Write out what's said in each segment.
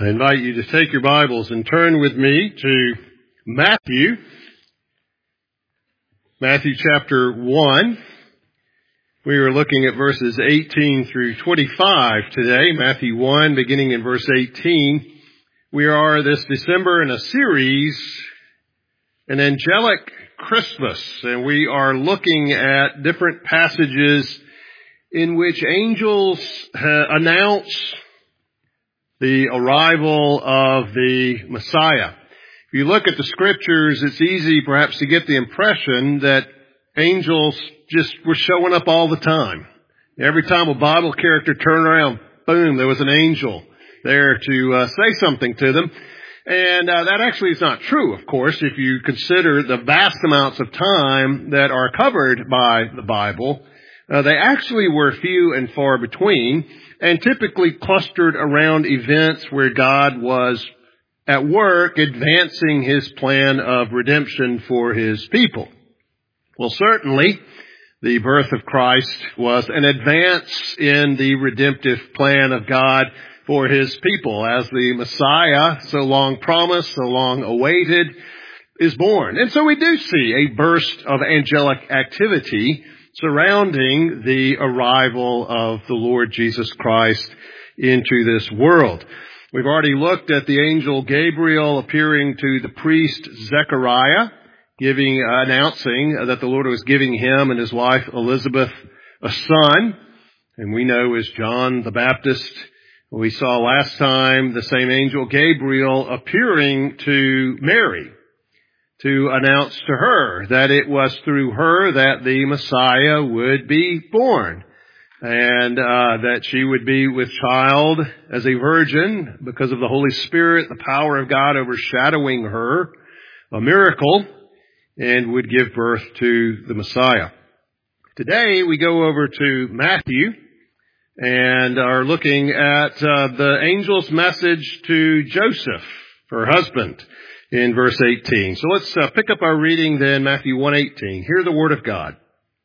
I invite you to take your Bibles and turn with me to Matthew chapter 1. We are looking at verses 18 through 25 today. Matthew 1, beginning in verse 18. We are this December in a series, an angelic Christmas, and we are looking at different passages in which angels announce the arrival of the Messiah. If you look at the scriptures, it's easy perhaps to get the impression that angels just were showing up all the time. Every time a Bible character turned around, boom, there was an angel there to say something to them. And that actually is not true, of course, if you consider the vast amounts of time that are covered by the Bible. They actually were few and far between, and typically clustered around events where God was at work advancing His plan of redemption for His people. Well, certainly, the birth of Christ was an advance in the redemptive plan of God for His people, as the Messiah, so long promised, so long awaited, is born. And so we do see a burst of angelic activity surrounding the arrival of the Lord Jesus Christ into this world. We've already looked at the angel Gabriel appearing to the priest Zechariah, announcing that the Lord was giving him and his wife Elizabeth a son, and we know as John the Baptist. We saw last time the same angel Gabriel appearing to Mary to announce to her that it was through her that the Messiah would be born, and that she would be with child as a virgin because of the Holy Spirit, the power of God overshadowing her, a miracle, and would give birth to the Messiah. Today we go over to Matthew and are looking at the angel's message to Joseph, her husband, in verse 18. So let's pick up our reading then, Matthew 1:18. Hear the word of God.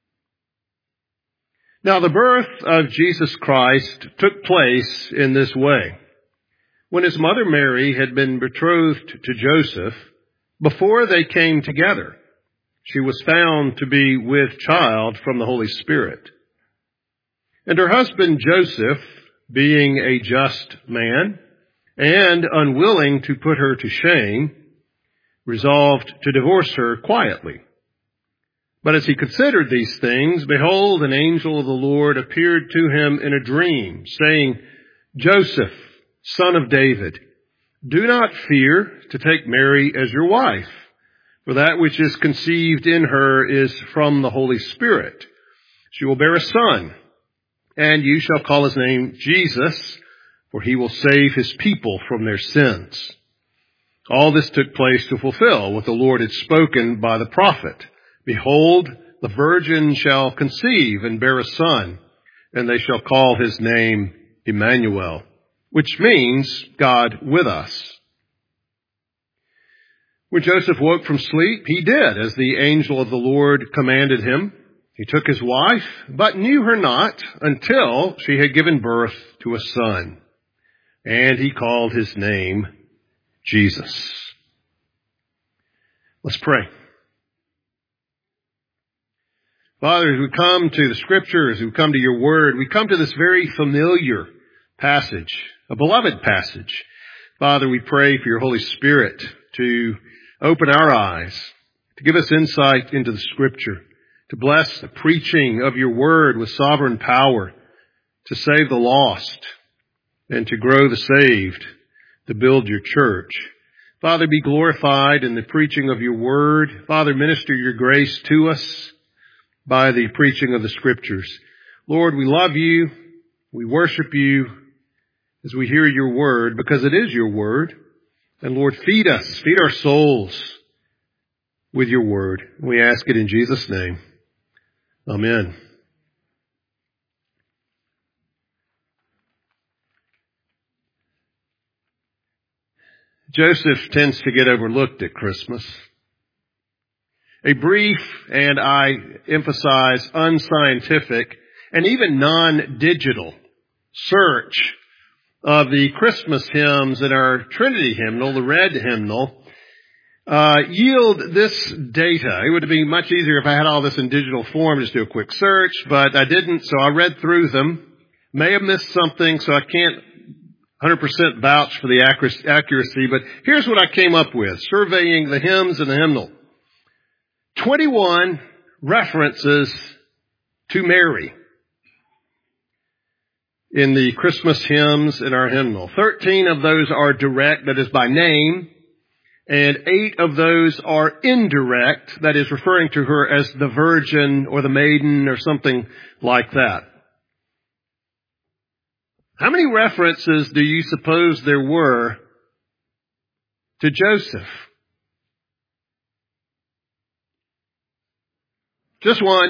Now the birth of Jesus Christ took place in this way. When his mother Mary had been betrothed to Joseph, before they came together, she was found to be with child from the Holy Spirit. And her husband Joseph, being a just man and unwilling to put her to shame, resolved to divorce her quietly. But as he considered these things, behold, an angel of the Lord appeared to him in a dream, saying, Joseph, son of David, do not fear to take Mary as your wife, for that which is conceived in her is from the Holy Spirit. She will bear a son, and you shall call his name Jesus, for he will save his people from their sins. All this took place to fulfill what the Lord had spoken by the prophet. Behold, the virgin shall conceive and bear a son, and they shall call his name Emmanuel, which means God with us. When Joseph woke from sleep, he did as the angel of the Lord commanded him. He took his wife, but knew her not until she had given birth to a son, and he called his name Jesus. Let's pray. Father, as we come to the scriptures, as we come to your word, we come to this very familiar passage, a beloved passage. Father, we pray for your Holy Spirit to open our eyes, to give us insight into the scripture, to bless the preaching of your word with sovereign power, to save the lost and to grow the saved, to build your church. Father, be glorified in the preaching of your word. Father, minister your grace to us by the preaching of the scriptures. Lord, we love you. We worship you as we hear your word, because it is your word. And Lord, feed us, feed our souls with your word. We ask it in Jesus' name. Amen. Joseph tends to get overlooked at Christmas. A brief, and I emphasize unscientific, and even non-digital search of the Christmas hymns in our Trinity hymnal, the red hymnal, yield this data. It would be much easier if I had all this in digital form, just do a quick search, but I didn't, so I read through them. May have missed something, so I can't 100% vouch for the accuracy, but here's what I came up with, surveying the hymns and the hymnal. 21 references to Mary in the Christmas hymns in our hymnal. 13 of those are direct, that is by name, and 8 of those are indirect, that is referring to her as the Virgin or the Maiden or something like that. How many references do you suppose there were to Joseph? Just one.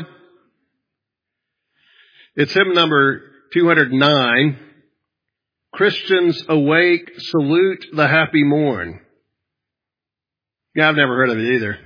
It's hymn number 209. Christians awake, salute the happy morn. Yeah, I've never heard of it either.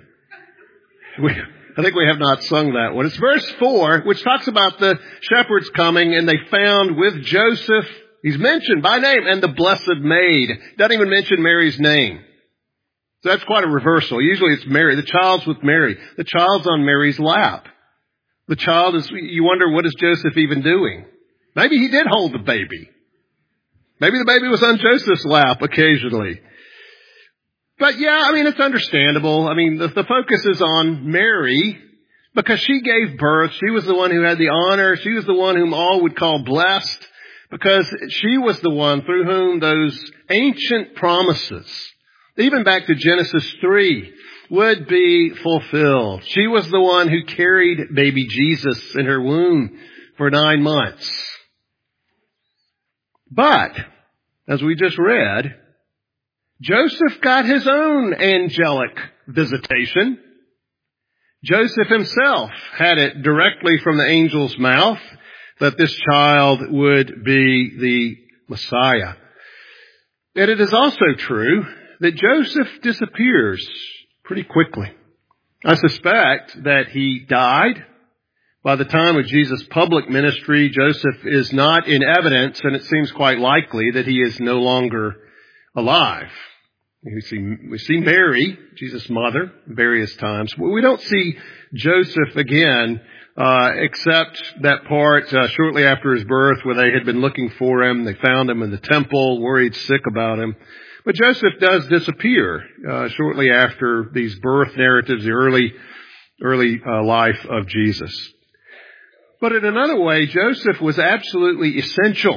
I think we have not sung that one. It's verse 4, which talks about the shepherds coming, and they found with Joseph, he's mentioned by name, and the Blessed Maid. Doesn't even mention Mary's name. So that's quite a reversal. Usually it's Mary. The child's with Mary. The child's on Mary's lap. The child is, you wonder, what is Joseph even doing? Maybe he did hold the baby. Maybe the baby was on Joseph's lap occasionally. But yeah, it's understandable. The focus is on Mary because she gave birth. She was the one who had the honor. She was the one whom all would call blessed because she was the one through whom those ancient promises, even back to Genesis 3, would be fulfilled. She was the one who carried baby Jesus in her womb for 9 months. But, as we just read, Joseph got his own angelic visitation. Joseph himself had it directly from the angel's mouth that this child would be the Messiah. And it is also true that Joseph disappears pretty quickly. I suspect that he died. By the time of Jesus' public ministry, Joseph is not in evidence, and it seems quite likely that he is no longer alive. We see Mary, Jesus' mother, various times. We don't see Joseph again, except that part shortly after his birth where they had been looking for him. They found him in the temple, worried sick about him. But Joseph does disappear shortly after these birth narratives, the early life of Jesus. But in another way, Joseph was absolutely essential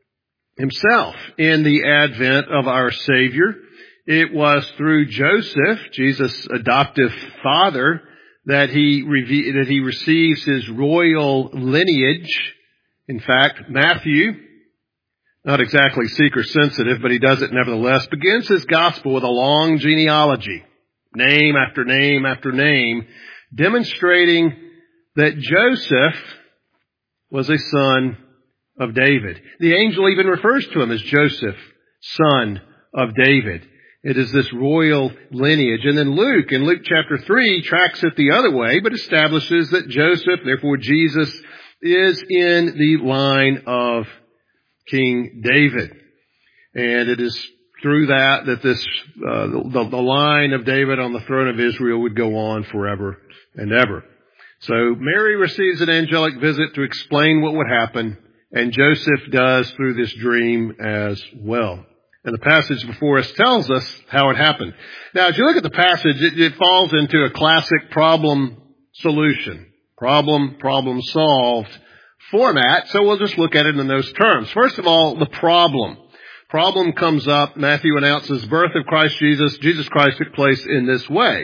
himself in the advent of our Savior. It was through Joseph, Jesus' adoptive father, that he receives his royal lineage. In fact, Matthew, not exactly seeker sensitive, but he does it nevertheless, begins his gospel with a long genealogy, name after name after name, demonstrating that Joseph was a son of David. The angel even refers to him as Joseph, son of David. It is this royal lineage. And then Luke, in Luke chapter 3, tracks it the other way, but establishes that Joseph, therefore Jesus, is in the line of King David. And it is through that this, the line of David on the throne of Israel would go on forever and ever. So Mary receives an angelic visit to explain what would happen, and Joseph does through this dream as well. And the passage before us tells us how it happened. Now, as you look at the passage, it falls into a classic problem solution, problem solved format. So we'll just look at it in those terms. First of all, the problem. Problem comes up. Matthew announces birth of Christ Jesus. Jesus Christ took place in this way.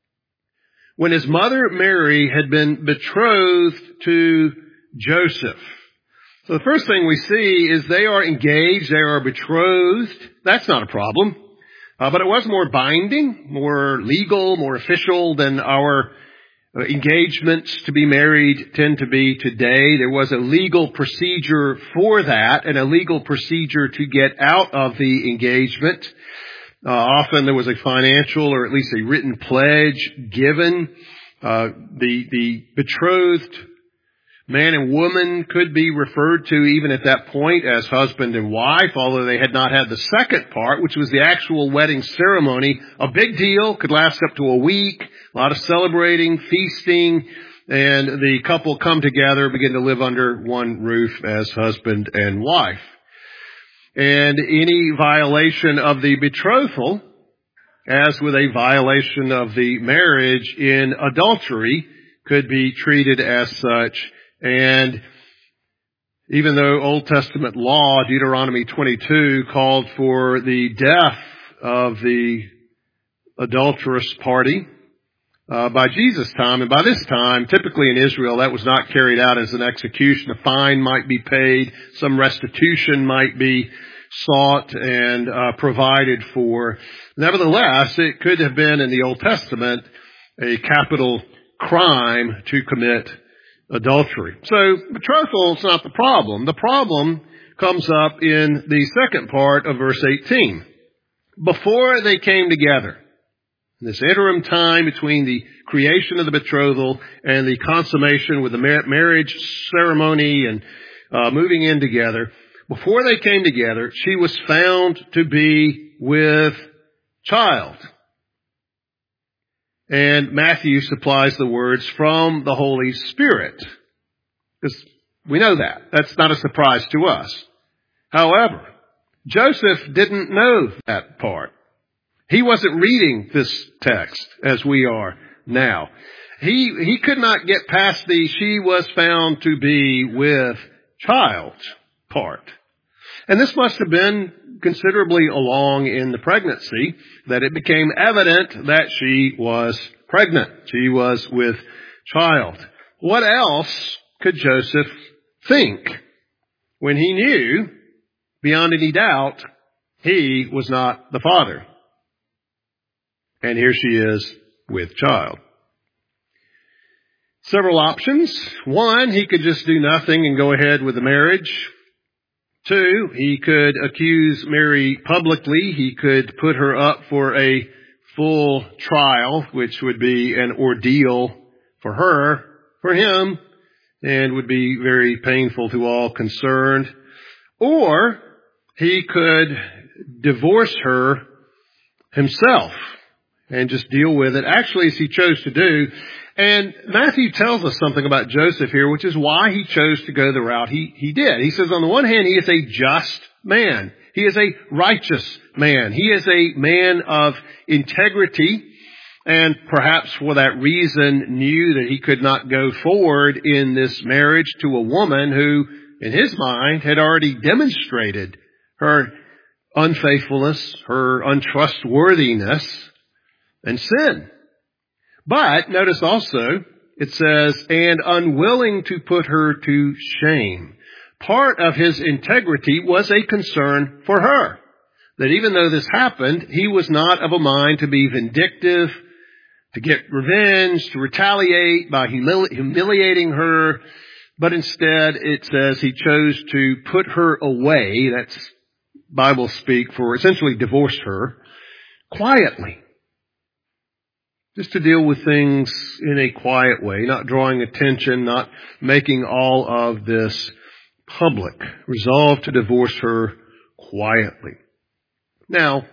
When his mother Mary had been betrothed to Joseph. So the first thing we see is they are engaged, they are betrothed. That's not a problem. But it was more binding, more legal, more official than our engagements to be married tend to be today. There was a legal procedure for that and a legal procedure to get out of the engagement. Often there was a financial or at least a written pledge given. The betrothed Man and woman could be referred to even at that point as husband and wife, although they had not had the second part, which was the actual wedding ceremony. A big deal, could last up to a week, a lot of celebrating, feasting, and the couple come together, begin to live under one roof as husband and wife. And any violation of the betrothal, as with a violation of the marriage in adultery, could be treated as such. And even though Old Testament law, Deuteronomy 22, called for the death of the adulterous party by Jesus' time, and by this time, typically in Israel, that was not carried out as an execution. A fine might be paid, some restitution might be sought and provided for. Nevertheless, it could have been in the Old Testament a capital crime to commit adultery. So betrothal is not the problem. The problem comes up in the second part of verse 18. Before they came together, this interim time between the creation of the betrothal and the consummation with the marriage ceremony and moving in together, before they came together, she was found to be with child. And Matthew supplies the words from the Holy Spirit. Because we know that. That's not a surprise to us. However, Joseph didn't know that part. He wasn't reading this text as we are now. He could not get past the she was found to be with child part. And this must have been considerably along in the pregnancy that it became evident that she was pregnant. She was with child. What else could Joseph think when he knew, beyond any doubt, he was not the father? And here she is with child. Several options. One, he could just do nothing and go ahead with the marriage. Two, he could accuse Mary publicly. He could put her up for a full trial, which would be an ordeal for her, for him, and would be very painful to all concerned. Or he could divorce her himself and just deal with it, actually, as he chose to do. And Matthew tells us something about Joseph here, which is why he chose to go the route he did. He says, on the one hand, he is a just man. He is a righteous man. He is a man of integrity, and perhaps for that reason knew that he could not go forward in this marriage to a woman who, in his mind, had already demonstrated her unfaithfulness, her untrustworthiness, and sin. But notice also, it says, and unwilling to put her to shame. Part of his integrity was a concern for her. That even though this happened, he was not of a mind to be vindictive, to get revenge, to retaliate by humiliating her. But instead, it says he chose to put her away. That's Bible speak for essentially divorce her quietly. Just to deal with things in a quiet way, not drawing attention, not making all of this public. Resolved to divorce her quietly. Now,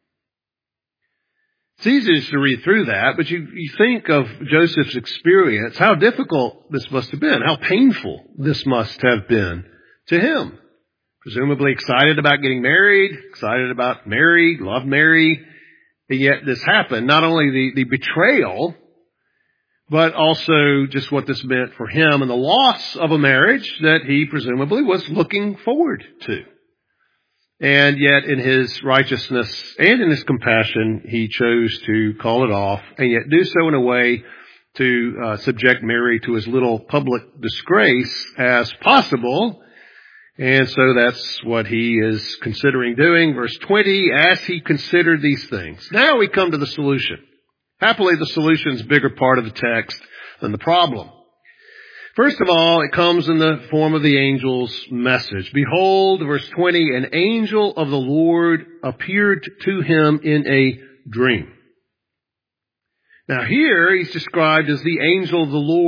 it's easy to read through that, but you think of Joseph's experience, how difficult this must have been, how painful this must have been to him. Presumably excited about getting married, excited about Mary, loved Mary. And yet this happened, not only the betrayal, but also just what this meant for him and the loss of a marriage that he presumably was looking forward to. And yet in his righteousness and in his compassion, he chose to call it off and yet do so in a way to subject Mary to as little public disgrace as possible. And so that's what he is considering doing. Verse 20, as he considered these things. Now we come to the solution. Happily, the solution is a bigger part of the text than the problem. First of all, it comes in the form of the angel's message. Behold, verse 20, an angel of the Lord appeared to him in a dream. Now here he's described as the angel of the Lord.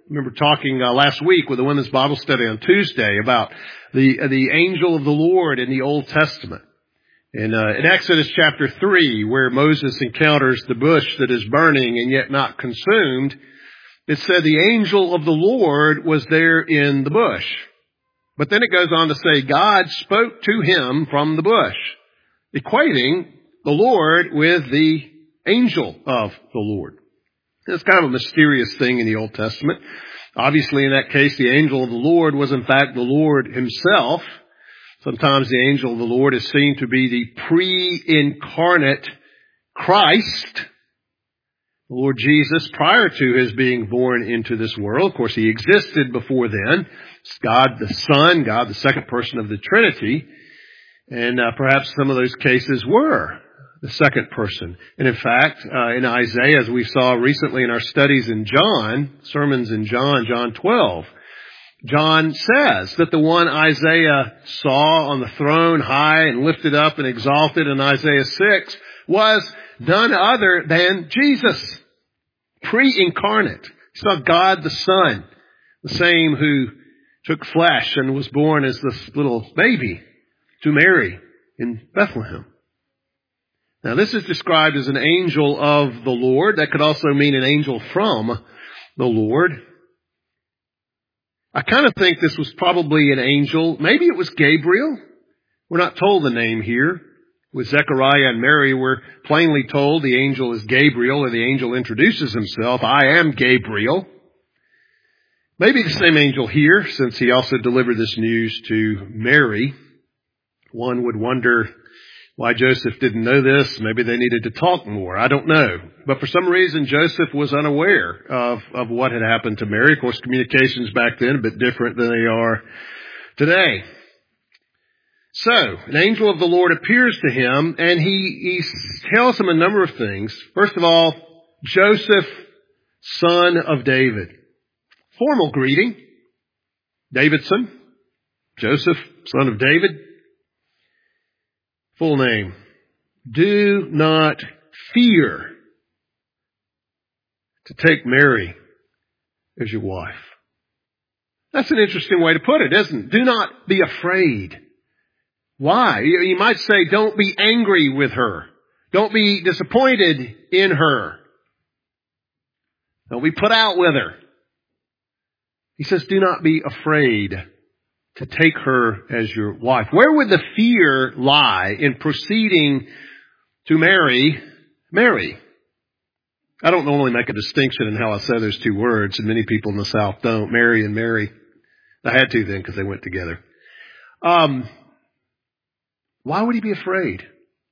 remember talking last week with the women's Bible study on Tuesday about the angel of the Lord in the Old Testament. In Exodus chapter 3, where Moses encounters the bush that is burning and yet not consumed, it said the angel of the Lord was there in the bush. But then it goes on to say God spoke to him from the bush, equating the Lord with the angel of the Lord. It's kind of a mysterious thing in the Old Testament. Obviously, in that case, the angel of the Lord was in fact the Lord himself. Sometimes the angel of the Lord is seen to be the pre-incarnate Christ, the Lord Jesus, prior to his being born into this world. Of course, he existed before then. It's God the Son, God the second person of the Trinity. And perhaps some of those cases were the second person. And in fact, in Isaiah, as we saw recently in our studies in John, sermons in John 12, John says that the one Isaiah saw on the throne high and lifted up and exalted in Isaiah 6 was none other than Jesus, pre-incarnate. He saw God the Son, the same who took flesh and was born as this little baby to Mary in Bethlehem. Now this is described as an angel of the Lord. That could also mean an angel from the Lord. I kind of think this was probably an angel. Maybe it was Gabriel. We're not told the name here. With Zechariah and Mary, we're plainly told the angel is Gabriel, or the angel introduces himself, I am Gabriel. Maybe the same angel here, since he also delivered this news to Mary. One would wonder why Joseph didn't know this. Maybe they needed to talk more. I don't know. But for some reason, Joseph was unaware of what had happened to Mary. Of course, communications back then a bit different than they are today. So, an angel of the Lord appears to him, and he tells him a number of things. First of all, Joseph, son of David. Formal greeting. Davidson. Joseph, son of David. Full name. Do not fear to take Mary as your wife. That's an interesting way to put it, isn't it? Do not be afraid. Why? You might say, don't be angry with her. Don't be disappointed in her. Don't be put out with her. He says, do not be afraid to take her as your wife. Where would the fear lie in proceeding to marry Mary? I don't normally make a distinction in how I say those two words, and many people in the South don't. Mary and Mary. I had to then because they went together. Why would he be afraid?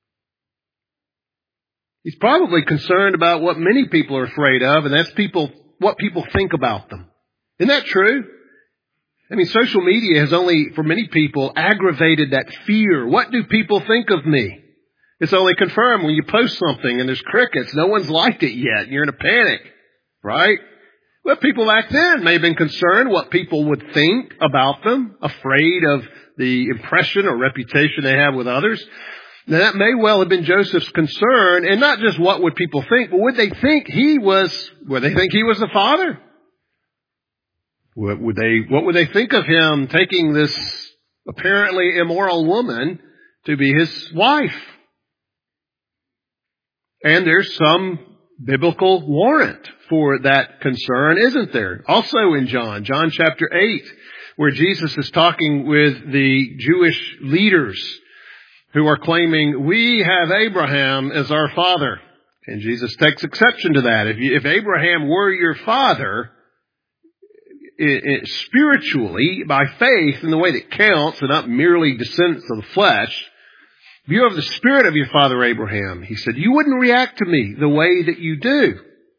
He's probably concerned about what many people are afraid of, and that's what people think about them. Isn't that true? I mean, social media has only, for many people, aggravated that fear. What do people think of me? It's only confirmed when you post something and there's crickets. No one's liked it yet. You're in a panic, right? Well, people back then may have been concerned what people would think about them, afraid of the impression or reputation they have with others. Now, that may well have been Joseph's concern, and not just what would people think, but would they think he was the father? What would they think of him taking this apparently immoral woman to be his wife? And there's some biblical warrant for that concern, isn't there? Also in John chapter 8, where Jesus is talking with the Jewish leaders who are claiming, we have Abraham as our father. And Jesus takes exception to that. If Abraham were your father, spiritually, by faith in the way that counts, and not merely descendants of the flesh, if you have the spirit of your father Abraham, he said, you wouldn't react to me the way that you do.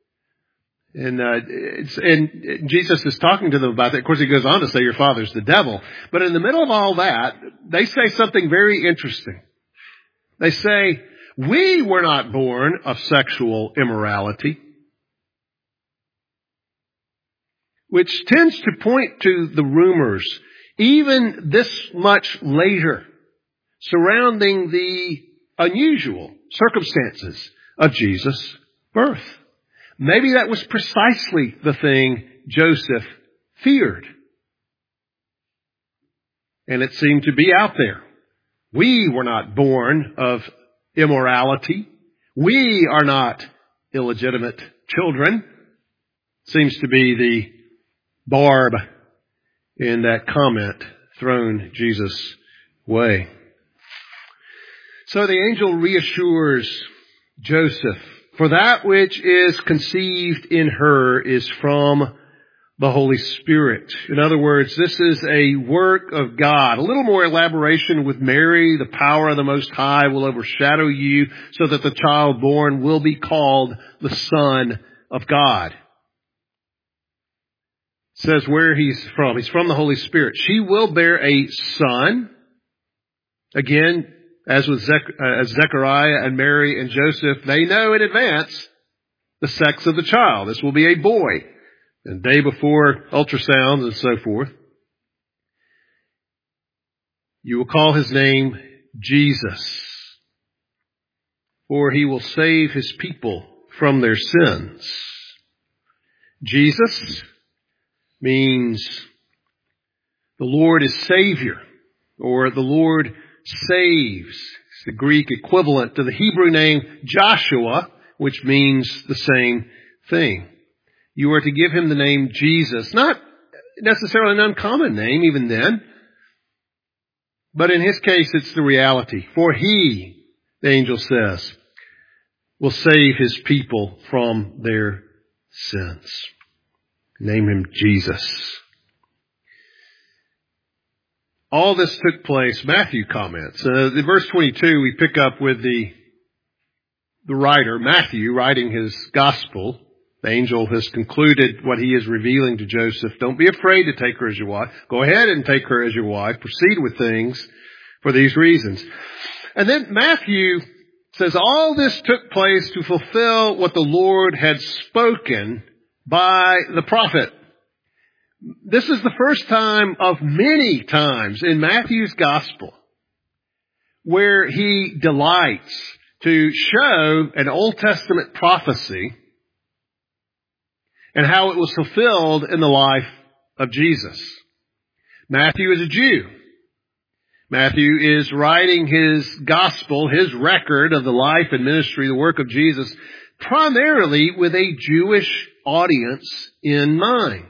And Jesus is talking to them about that. Of course, he goes on to say your father's the devil. But in the middle of all that, they say something very interesting. They say, we were not born of sexual immorality. Which tends to point to the rumors, even this much later, surrounding the unusual circumstances of Jesus' birth. Maybe that was precisely the thing Joseph feared. And it seemed to be out there. We were not born of immorality. We are not illegitimate children. Seems to be the barb in that comment thrown Jesus' way. So the angel reassures Joseph, for that which is conceived in her is from the Holy Spirit. In other words, this is a work of God. A little more elaboration with Mary. The power of the Most High will overshadow you so that the child born will be called the Son of God. It says where he's from. He's from the Holy Spirit. She will bear a son. Again, as with Zechariah and Mary and Joseph, they know in advance the sex of the child. This will be a boy. And day before ultrasounds and so forth. You will call his name Jesus, for he will save his people from their sins. Jesus means the Lord is Savior, or the Lord saves. It's the Greek equivalent to the Hebrew name Joshua, which means the same thing. You are to give him the name Jesus. Not necessarily an uncommon name even then. But in his case, it's the reality. For he, the angel says, will save his people from their sins. Name him Jesus. All this took place, Matthew comments. In verse 22, we pick up with the writer, Matthew, writing his gospel. The angel has concluded what he is revealing to Joseph. Don't be afraid to take her as your wife. Go ahead and take her as your wife. Proceed with things for these reasons. And then Matthew says all this took place to fulfill what the Lord had spoken by the prophet. This is the first time of many times in Matthew's gospel where he delights to show an Old Testament prophecy and how it was fulfilled in the life of Jesus. Matthew is a Jew. Matthew is writing his gospel, his record of the life and ministry, the work of Jesus, primarily with a Jewish audience in mind.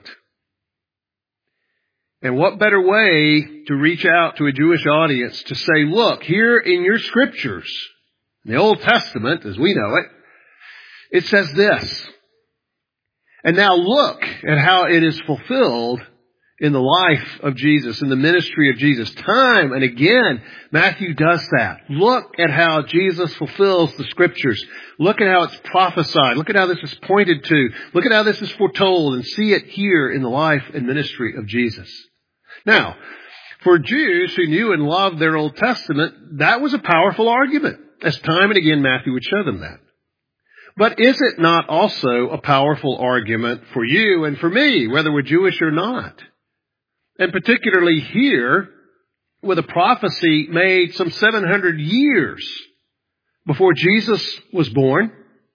And what better way to reach out to a Jewish audience to say, look, here in your scriptures, in the Old Testament, as we know it, it says this. And now look at how it is fulfilled in the life of Jesus, in the ministry of Jesus. Time and again, Matthew does that. Look at how Jesus fulfills the scriptures. Look at how it's prophesied. Look at how this is pointed to. Look at how this is foretold, and see it here in the life and ministry of Jesus. Now, for Jews who knew and loved their Old Testament, that was a powerful argument. As time and again, Matthew would show them that. But is it not also a powerful argument for you and for me, whether we're Jewish or not? And particularly here, with a prophecy made some 700 years before Jesus was born,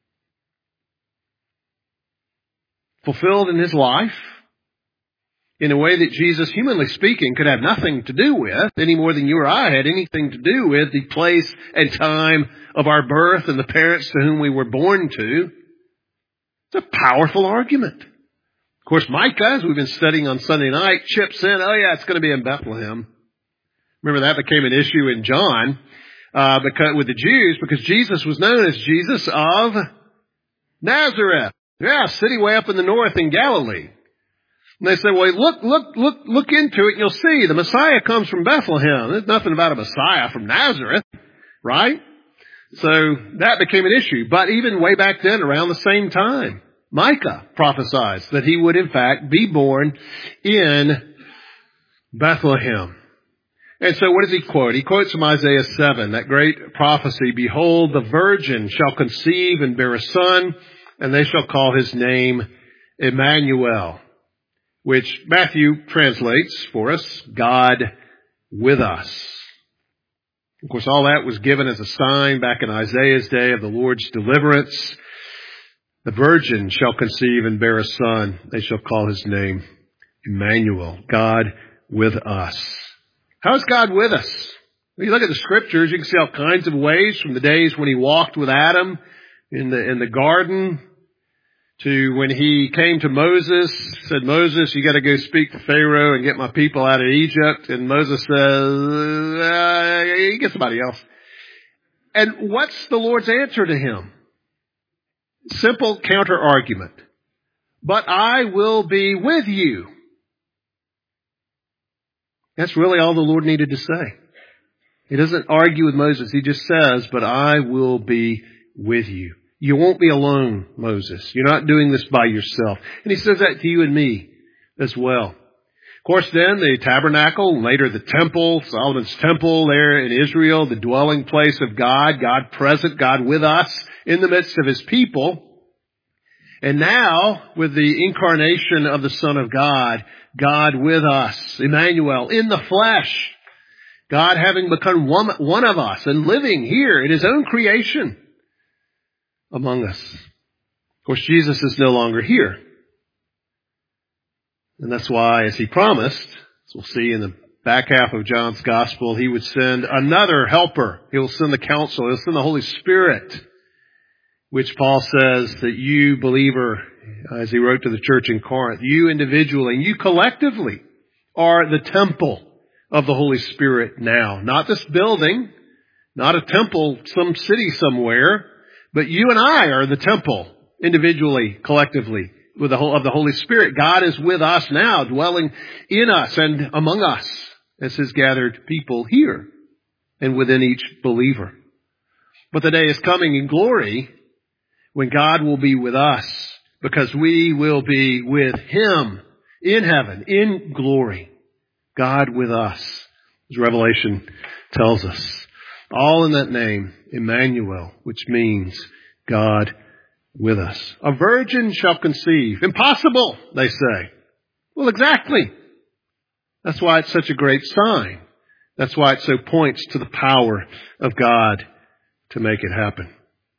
fulfilled in his life, in a way that Jesus, humanly speaking, could have nothing to do with, any more than you or I had anything to do with the place and time of our birth and the parents to whom we were born to. It's a powerful argument. Of course, Micah, as we've been studying on Sunday night, chips in, oh yeah, it's going to be in Bethlehem. Remember that became an issue in John with the Jews, because Jesus was known as Jesus of Nazareth. Yeah, city way up in the north in Galilee. And they say, well, look into it and you'll see the Messiah comes from Bethlehem. There's nothing about a Messiah from Nazareth, right? So that became an issue. But even way back then, around the same time, Micah prophesies that he would in fact be born in Bethlehem. And so what does he quote? He quotes from Isaiah 7, that great prophecy, behold, the virgin shall conceive and bear a son, and they shall call his name Emmanuel, which Matthew translates for us, God with us. Of course, all that was given as a sign back in Isaiah's day of the Lord's deliverance. The virgin shall conceive and bear a son. They shall call his name Emmanuel, God with us. How is God with us? When you look at the scriptures, you can see all kinds of ways, from the days when he walked with Adam in the garden, to when he came to Moses, said, Moses, you got to go speak to Pharaoh and get my people out of Egypt. And Moses says, get somebody else. And what's the Lord's answer to him? Simple counter argument. But I will be with you. That's really all the Lord needed to say. He doesn't argue with Moses. He just says, but I will be with you. You won't be alone, Moses. You're not doing this by yourself. And he says that to you and me as well. Of course, then the tabernacle, and later the temple, Solomon's temple there in Israel, the dwelling place of God, God present, God with us in the midst of his people. And now, with the incarnation of the Son of God, God with us, Emmanuel, in the flesh, God having become one of us and living here in his own creation among us. Of course, Jesus is no longer here. And that's why, as he promised, as we'll see in the back half of John's Gospel, he would send another helper. He will send the Counselor. He'll send the Holy Spirit, which Paul says that you, believer, as he wrote to the church in Corinth, you individually and you collectively are the temple of the Holy Spirit now. Not this building, not a temple, some city somewhere, but you and I are the temple, individually, collectively, of the Holy Spirit. God is with us now, dwelling in us and among us as his gathered people here and within each believer. But the day is coming in glory when God will be with us, because we will be with him in heaven, in glory. God with us, as Revelation tells us. All in that name, Emmanuel, which means God with us. A virgin shall conceive. Impossible, they say. Well, exactly. That's why it's such a great sign. That's why it so points to the power of God to make it happen.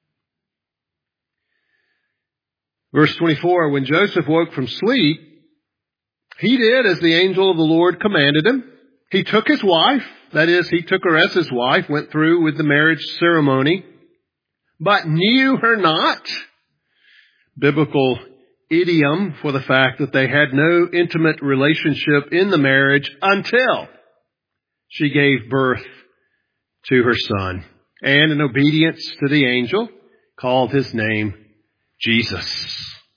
Verse 24, when Joseph woke from sleep, he did as the angel of the Lord commanded him. He took his wife, that is, he took her as his wife, went through with the marriage ceremony, but knew her not. Biblical idiom for the fact that they had no intimate relationship in the marriage until she gave birth to her son, and in obedience to the angel, called his name Jesus.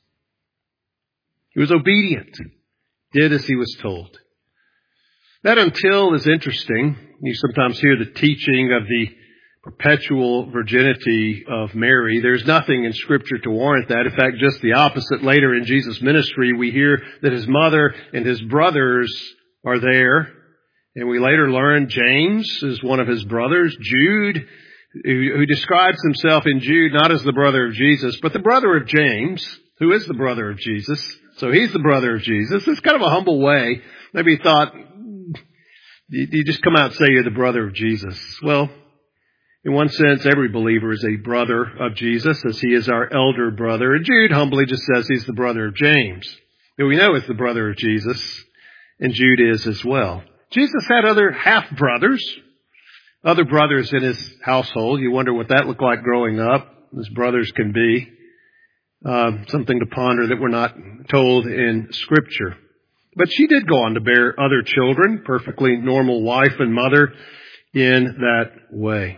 He was obedient, did as he was told. That until is interesting. You sometimes hear the teaching of the perpetual virginity of Mary. There's nothing in Scripture to warrant that. In fact, just the opposite. Later in Jesus' ministry, we hear that his mother and his brothers are there. And we later learn James is one of his brothers. Jude, who describes himself in Jude not as the brother of Jesus, but the brother of James, who is the brother of Jesus. So he's the brother of Jesus. It's kind of a humble way. Maybe he thought, you just come out and say you're the brother of Jesus. Well, in one sense, every believer is a brother of Jesus, as he is our elder brother. And Jude humbly just says he's the brother of James, who we know is the brother of Jesus, and Jude is as well. Jesus had other half-brothers, other brothers in his household. You wonder what that looked like growing up, as brothers can be. Something to ponder that we're not told in Scripture. But she did go on to bear other children, perfectly normal wife and mother in that way.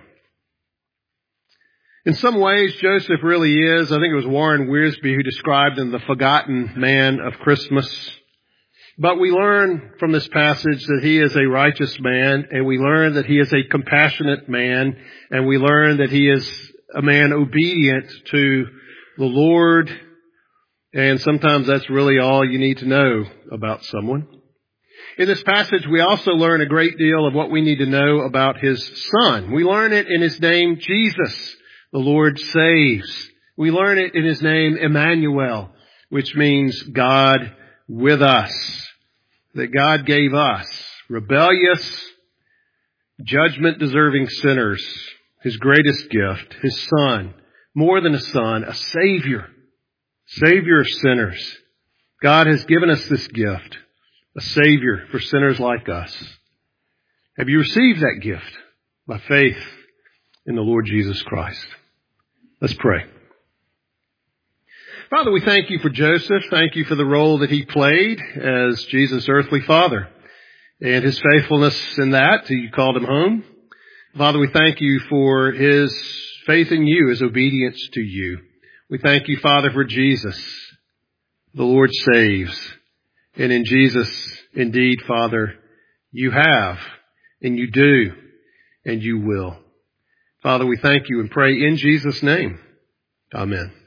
In some ways, Joseph really is, I think it was Warren Wiersbe who described him the forgotten man of Christmas. But we learn from this passage that he is a righteous man, and we learn that he is a compassionate man, and we learn that he is a man obedient to the Lord. And sometimes that's really all you need to know about someone. In this passage, we also learn a great deal of what we need to know about his son. We learn it in his name, Jesus, the Lord saves. We learn it in his name, Emmanuel, which means God with us. That God gave us, rebellious, judgment-deserving sinners, his greatest gift, his son, more than a son, a Savior, Savior of sinners. God has given us this gift, a Savior for sinners like us. Have you received that gift by faith in the Lord Jesus Christ? Let's pray. Father, we thank you for Joseph. Thank you for the role that he played as Jesus' earthly father and his faithfulness in that. You called him home. Father, we thank you for his faith in you, his obedience to you. We thank you, Father, for Jesus. The Lord saves. And in Jesus, indeed, Father, you have, and you do, and you will. Father, we thank you and pray in Jesus' name. Amen.